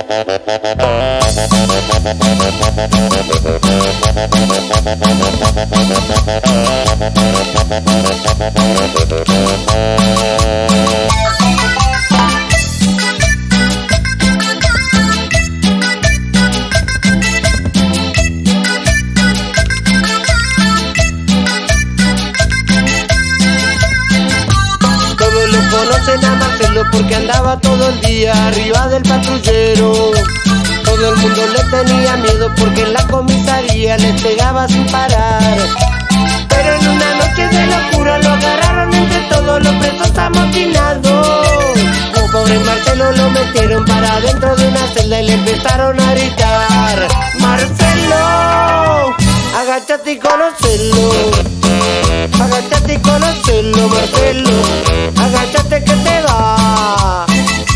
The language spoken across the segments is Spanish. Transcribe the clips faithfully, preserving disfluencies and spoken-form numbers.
Conocen a Marcelo porque andaba todo el día arriba del patrullero. Todo el mundo le tenía miedo porque en la comisaría les pegaba sin parar. Pero en una noche de locura lo agarraron entre todos los presos amotinados. Un pobre Marcelo lo metieron para adentro de una celda y le empezaron a gritar: Marcelo, agáchate y conocelo. Agáchate y conocelo, Marcelo. Agáchate que te va.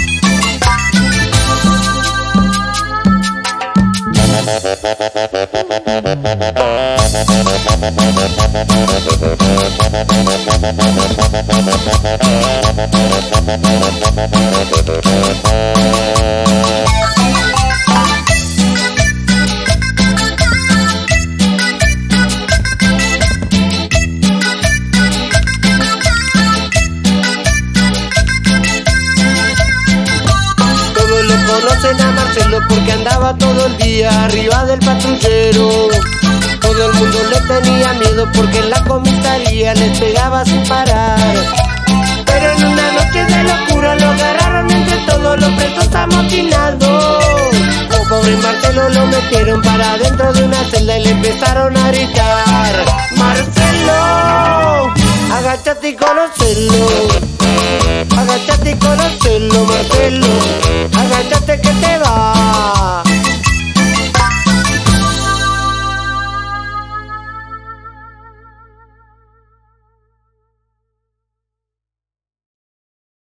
Conocen a Marcelo porque andaba todo el día arriba del patrullero. Todo el mundo le tenía miedo porque en la comisaría les pegaba sin parar. Pero en una noche de locura lo agarraron entre todos los presos amotinados. Un pobre Marcelo lo metieron para adentro de una celda y le empezaron a gritar: Marcelo, agáchate y conocelo. Agáchate y conocelo, Marcelo.